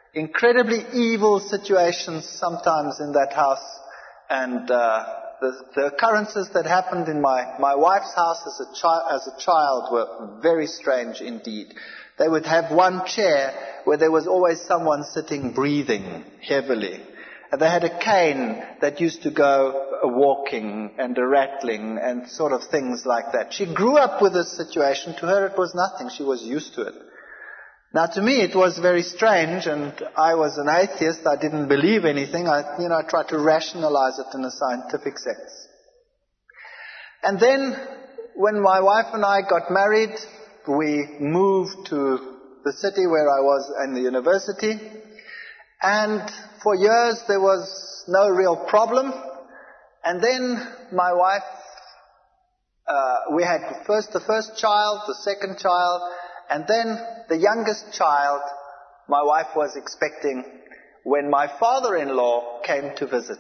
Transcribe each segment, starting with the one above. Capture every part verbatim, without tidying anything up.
incredibly evil situations sometimes in that house. And uh, the, the occurrences that happened in my, my wife's house as a, chi- as a child were very strange indeed. They would have one chair where there was always someone sitting breathing heavily. And they had a cane that used to go a walking and a rattling and sort of things like that. She grew up with this situation. To her it was nothing. She was used to it. Now to me it was very strange, and I was an atheist. I didn't believe anything. I, you know, I tried to rationalize it in a scientific sense. And then when my wife and I got married, we moved to the city where I was in the university. And for years there was no real problem. And then my wife, uh, we had first the first child, the second child, and then the youngest child my wife was expecting when my father-in-law came to visit.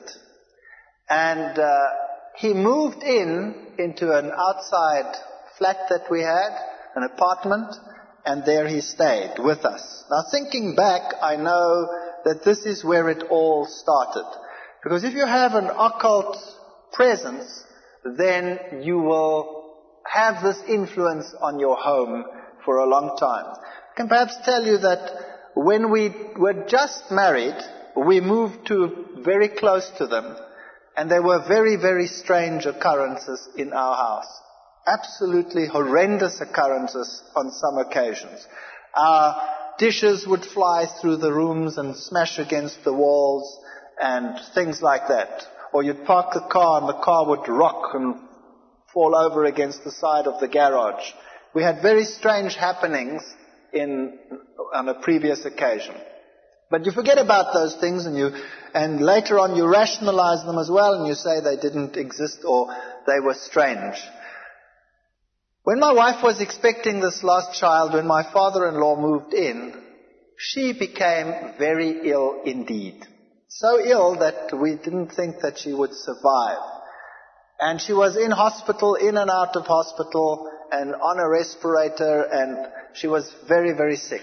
And uh, he moved in into an outside flat that we had, an apartment, and there he stayed with us. Now thinking back, I know that this is where it all started. Because if you have an occult presence, then you will have this influence on your home for a long time. I can perhaps tell you that when we were just married, we moved to very close to them, and there were very, very strange occurrences in our house. Absolutely horrendous occurrences on some occasions. Our dishes would fly through the rooms and smash against the walls and things like that. Or you'd park the car and the car would rock and fall over against the side of the garage. We had very strange happenings in, on a previous occasion. But you forget about those things, and you, and later on you rationalize them as well, and you say they didn't exist or they were strange. When my wife was expecting this last child, when my father-in-law moved in, she became very ill indeed. So ill that we didn't think that she would survive. And she was in hospital, in and out of hospital, and on a respirator, and she was very, very sick.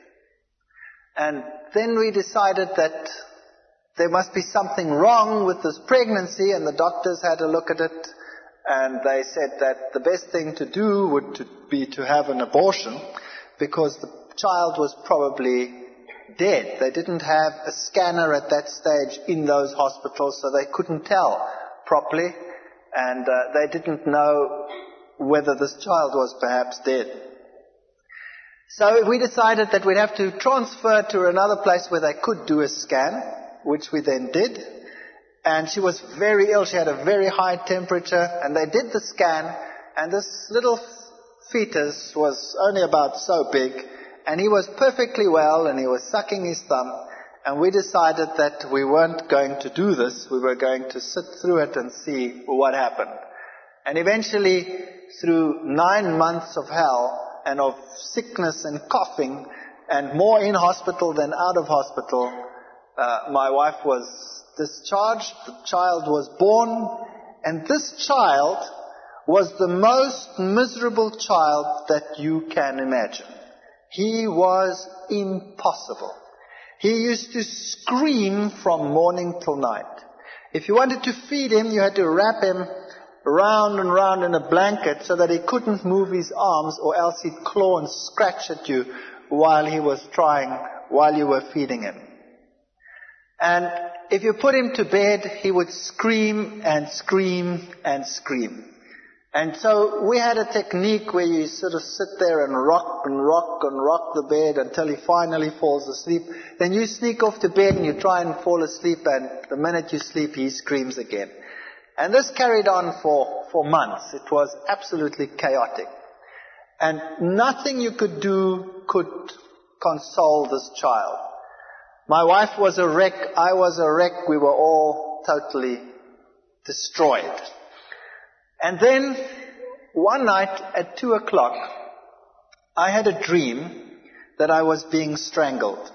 And then we decided that there must be something wrong with this pregnancy, and the doctors had a look at it, and they said that the best thing to do would to be to have an abortion, because the child was probably dead. They didn't have a scanner at that stage in those hospitals, so they couldn't tell properly, and uh, they didn't know whether this child was perhaps dead. So we decided that we'd have to transfer to another place where they could do a scan, which we then did. And she was very ill. She had a very high temperature, and they did the scan, and this little fetus was only about so big, and he was perfectly well, and he was sucking his thumb. And we decided that we weren't going to do this. We were going to sit through it and see what happened. And eventually, through nine months of hell and of sickness and coughing, and more in hospital than out of hospital, uh, my wife was discharged. The child was born, and this child was the most miserable child that you can imagine. He was impossible. He used to scream from morning till night. If you wanted to feed him, you had to wrap him round and round in a blanket so that he couldn't move his arms, or else he'd claw and scratch at you while he was trying, while you were feeding him. And if you put him to bed, he would scream and scream and scream. And so we had a technique where you sort of sit there and rock and rock and rock the bed until he finally falls asleep. Then you sneak off to bed and you try and fall asleep, and the minute you sleep, he screams again. And this carried on for, for months. It was absolutely chaotic. And nothing you could do could console this child. My wife was a wreck. I was a wreck. We were all totally destroyed. And then, one night at two o'clock, I had a dream that I was being strangled.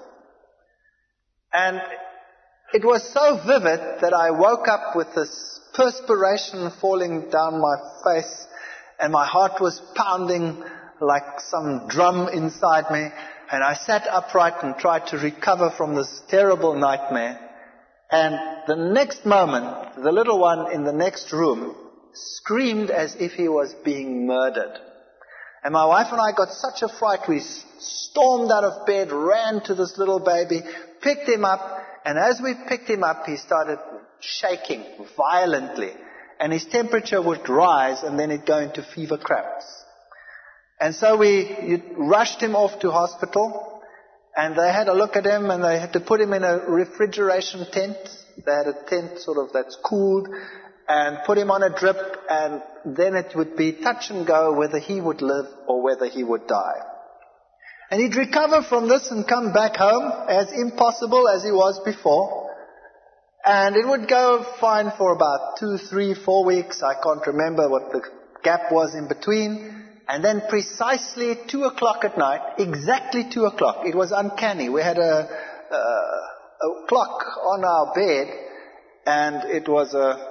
And it was so vivid that I woke up with this perspiration falling down my face, and my heart was pounding like some drum inside me. And I sat upright and tried to recover from this terrible nightmare. And the next moment, the little one in the next room screamed as if he was being murdered. And my wife and I got such a fright, we stormed out of bed, ran to this little baby, picked him up, and as we picked him up, he started shaking violently. And his temperature would rise, and then it'd go into fever cramps. And so we rushed him off to hospital, and they had a look at him, and they had to put him in a refrigeration tent. They had a tent sort of that's cooled, and put him on a drip, and then it would be touch and go whether he would live or whether he would die. And he'd recover from this and come back home as impossible as he was before. And it would go fine for about two, three, four weeks. I can't remember what the gap was in between. And then precisely two o'clock at night, exactly two o'clock, it was uncanny. We had a, a, a clock on our bed, and it was a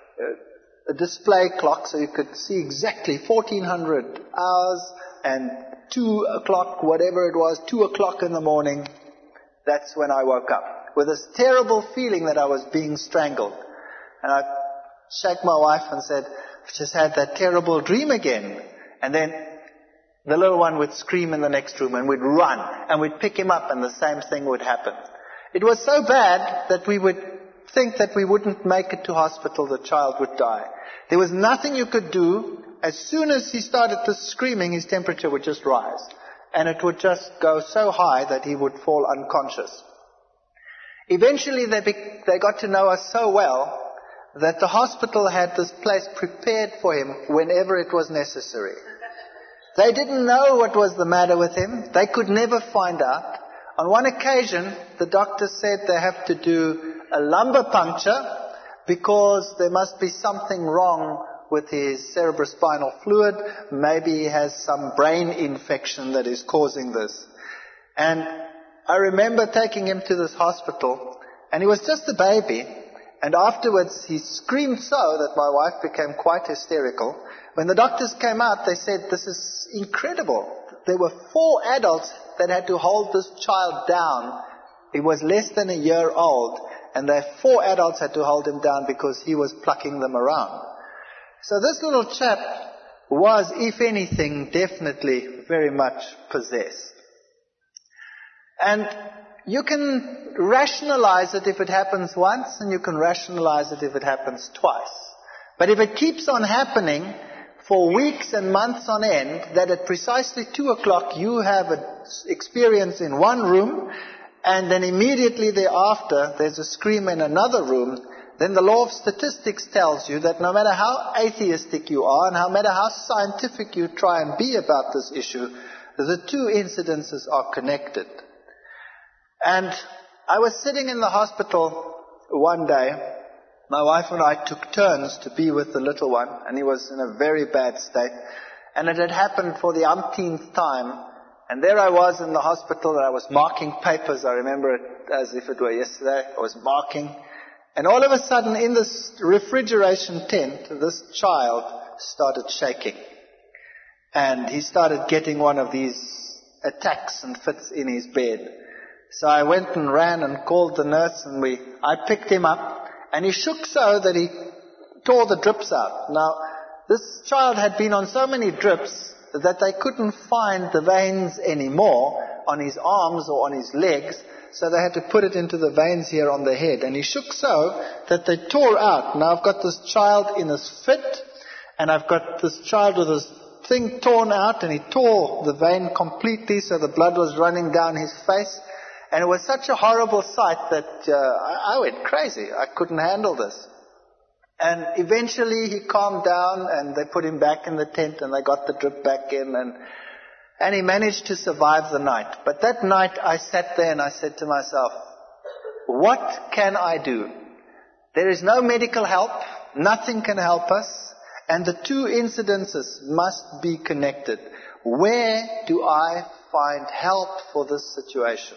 a display clock, so you could see exactly fourteen hundred hours and two o'clock, whatever it was, two o'clock in the morning. That's when I woke up with this terrible feeling that I was being strangled. And I shook my wife and said, I've just had that terrible dream again. And then the little one would scream in the next room, and we'd run and we'd pick him up, and the same thing would happen. It was so bad that we would think that we wouldn't make it to hospital, the child would die. There was nothing you could do. As soon as he started this screaming, his temperature would just rise. And it would just go so high that he would fall unconscious. Eventually they, be- they got to know us so well that the hospital had this place prepared for him whenever it was necessary. They didn't know what was the matter with him. They could never find out. On one occasion, the doctor said they have to do a lumbar puncture because there must be something wrong with his cerebrospinal fluid. Maybe he has some brain infection that is causing this. And I remember taking him to this hospital, and he was just a baby. And afterwards he screamed so that my wife became quite hysterical. When the doctors came out, they said, this is incredible. There were four adults that had to hold this child down. He was less than a year old, and the four adults had to hold him down because he was plucking them around. So this little chap was, if anything, definitely very much possessed. And you can rationalize it if it happens once, and you can rationalize it if it happens twice. But if it keeps on happening for weeks and months on end, that at precisely two o'clock you have an experience in one room, and then immediately thereafter there's a scream in another room, then the law of statistics tells you that no matter how atheistic you are and no matter how scientific you try and be about this issue, the two incidences are connected. And I was sitting in the hospital one day. My wife and I took turns to be with the little one, and he was in a very bad state. And it had happened for the umpteenth time. And there I was in the hospital, and I was marking papers. I remember it as if it were yesterday. I was marking. And all of a sudden, in this refrigeration tent, this child started shaking. And he started getting one of these attacks and fits in his bed. So I went and ran and called the nurse, and we, I picked him up. And he shook so that he tore the drips out. Now, this child had been on so many drips that they couldn't find the veins anymore on his arms or on his legs, so they had to put it into the veins here on the head. And he shook so that they tore out. Now I've got this child in his fit, and I've got this child with his thing torn out, and he tore the vein completely, so the blood was running down his face. And it was such a horrible sight that uh, I, I went crazy. I couldn't handle this. And eventually he calmed down, and they put him back in the tent, and they got the drip back in, and and he managed to survive the night. But that night I sat there and I said to myself, what can I do? There is no medical help. Nothing can help us. And the two incidences must be connected. Where do I find help for this situation?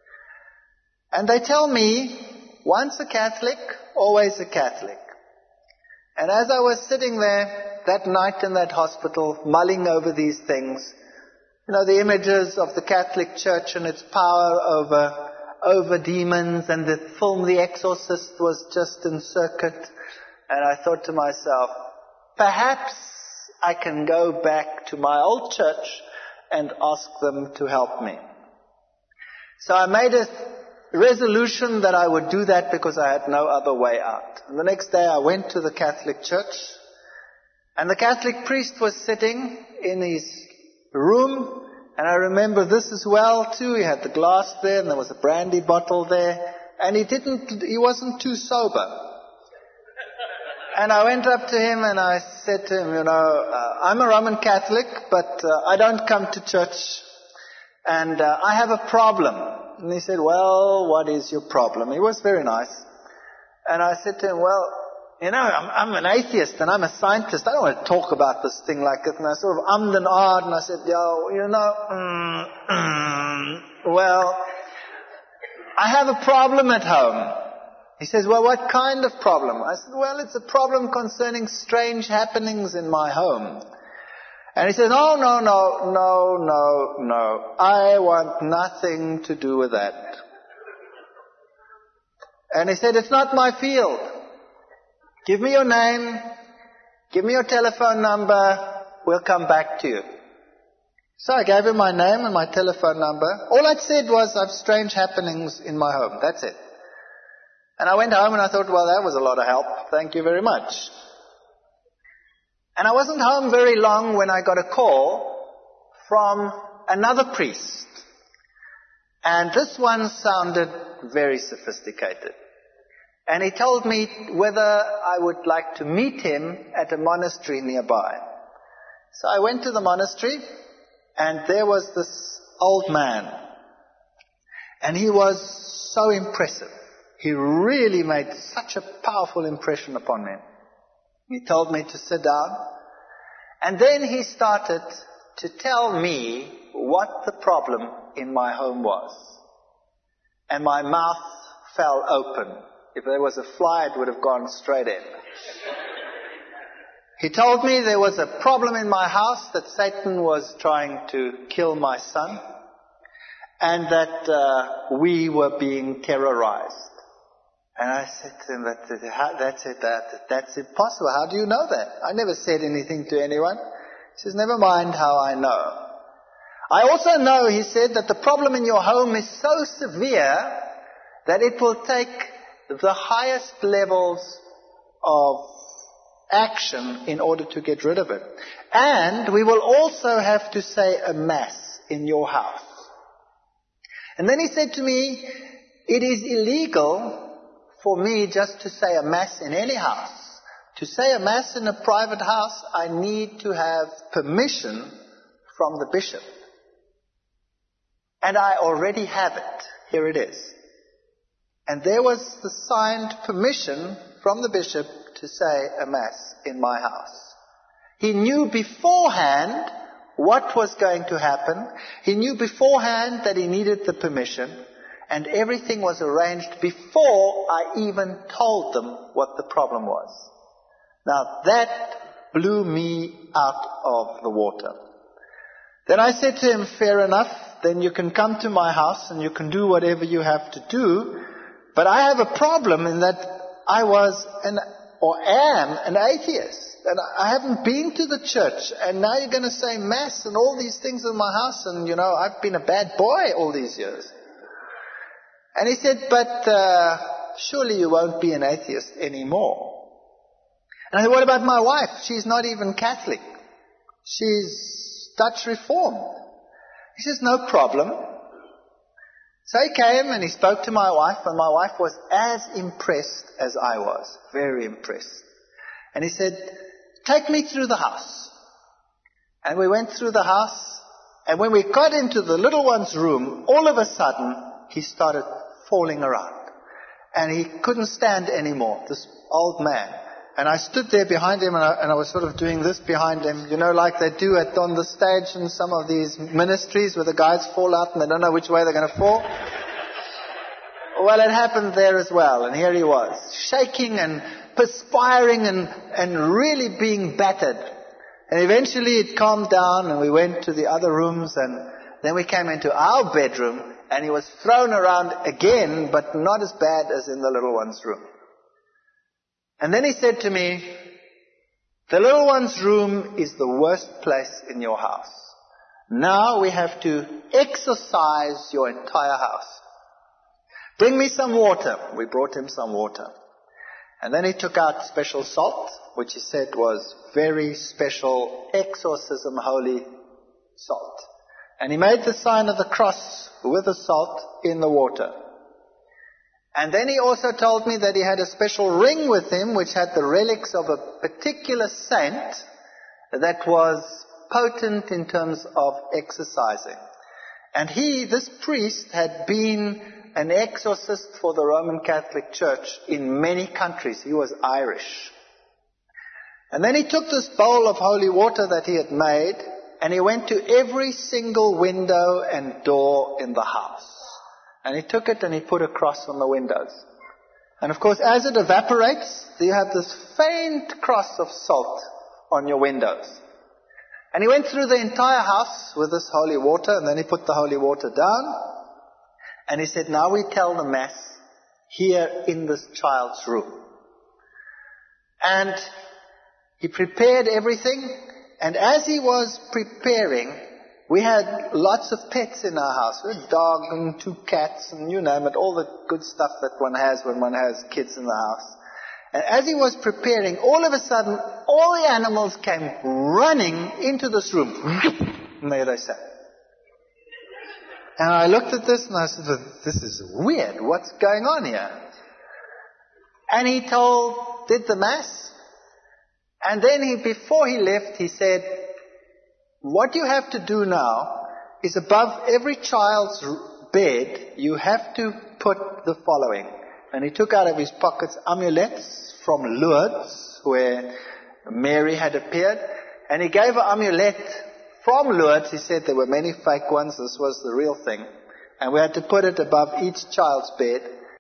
And they tell me, once a Catholic, always a Catholic. And as I was sitting there that night in that hospital, mulling over these things, You know, the images of the Catholic Church and its power over, over demons, and the film The Exorcist was just in circuit. And I thought to myself, perhaps I can go back to my old church and ask them to help me. So I made a resolution that I would do that because I had no other way out. And the next day I went to the Catholic Church, and the Catholic priest was sitting in his room, and I remember this as well too. He had the glass there, and there was a brandy bottle there, and he didn't, he wasn't too sober. And I went up to him and I said to him, you know, uh, I'm a Roman Catholic, but uh, I don't come to church, and uh, I have a problem. And he said, well, what is your problem? He was very nice. And I said to him, well, you know, I'm, I'm an atheist and I'm a scientist. I don't want to talk about this thing like this. And I sort of ummed and ahed, and I said, yo, you know, mm, mm, well, I have a problem at home. He says, well, what kind of problem? I said, well, it's a problem concerning strange happenings in my home. And he says, no, no, no, no, no, no. I want nothing to do with that. And he said, it's not my field. Give me your name. Give me your telephone number. We'll come back to you. So I gave him my name and my telephone number. All I'd said was, I have strange happenings in my home. That's it. And I went home and I thought, well, that was a lot of help. Thank you very much. And I wasn't home very long when I got a call from another priest. And this one sounded very sophisticated. And he told me whether I would like to meet him at a monastery nearby. So I went to the monastery, and there was this old man. And he was so impressive. He really made such a powerful impression upon me. He told me to sit down. And then he started to tell me what the problem in my home was. And my mouth fell open. If there was a fly, it would have gone straight in. He told me there was a problem in my house, that Satan was trying to kill my son, and that uh, we were being terrorized. And I said to him, that's it, that's, it that, that's impossible. How do you know that? I never said anything to anyone. He says, never mind how I know. I also know, he said, that the problem in your home is so severe that it will take the highest levels of action in order to get rid of it. And we will also have to say a mass in your house. And then he said to me, it is illegal for me just to say a mass in any house. To say a mass in a private house, I need to have permission from the bishop. And I already have it. Here it is. And there was the signed permission from the bishop to say a mass in my house. He knew beforehand what was going to happen. He knew beforehand that he needed the permission. And everything was arranged before I even told them what the problem was. Now that blew me out of the water. Then I said to him, fair enough, then you can come to my house and you can do whatever you have to do. But I have a problem in that I was an, or am an atheist. And I haven't been to the church. And now you're going to say mass and all these things in my house. And you know, I've been a bad boy all these years. And he said, but uh, surely you won't be an atheist anymore. And I said, what about my wife? She's not even Catholic. She's Dutch Reformed. He says, no problem. So he came and he spoke to my wife, and my wife was as impressed as I was. Very impressed. And he said, take me through the house. And we went through the house, and when we got into the little one's room, all of a sudden, he started falling around. And he couldn't stand anymore, this old man. And I stood there behind him, and I, and I was sort of doing this behind him, you know, like they do at, on the stage in some of these ministries where the guys fall out and they don't know which way they're going to fall. Well, it happened there as well. And here he was, shaking and perspiring and, and really being battered. And eventually it calmed down and we went to the other rooms, and then we came into our bedroom and he was thrown around again, but not as bad as in the little one's room. And then he said to me, the little one's room is the worst place in your house. Now we have to exorcise your entire house. Bring me some water. We brought him some water. And then he took out special salt, which he said was very special exorcism holy salt. And he made the sign of the cross with the salt in the water. And then he also told me that he had a special ring with him which had the relics of a particular saint that was potent in terms of exorcising. And he, this priest, had been an exorcist for the Roman Catholic Church in many countries. He was Irish. And then he took this bowl of holy water that he had made, and he went to every single window and door in the house. And he took it and he put a cross on the windows. And of course, as it evaporates, you have this faint cross of salt on your windows. And he went through the entire house with this holy water, and then he put the holy water down. And he said, now we tell the Mass here in this child's room. And he prepared everything. And as he was preparing, we had lots of pets in our house. We had a dog and two cats and you name it, all the good stuff that one has when one has kids in the house. And as he was preparing, all of a sudden, all the animals came running into this room. And there they sat. And I looked at this and I said, this is weird. What's going on here? And he told, did the Mass. And then he, before he left, he said, what you have to do now is above every child's bed, you have to put the following. And he took out of his pockets amulets from Lourdes, where Mary had appeared. And he gave an amulet from Lourdes. He said there were many fake ones. This was the real thing. And we had to put it above each child's bed.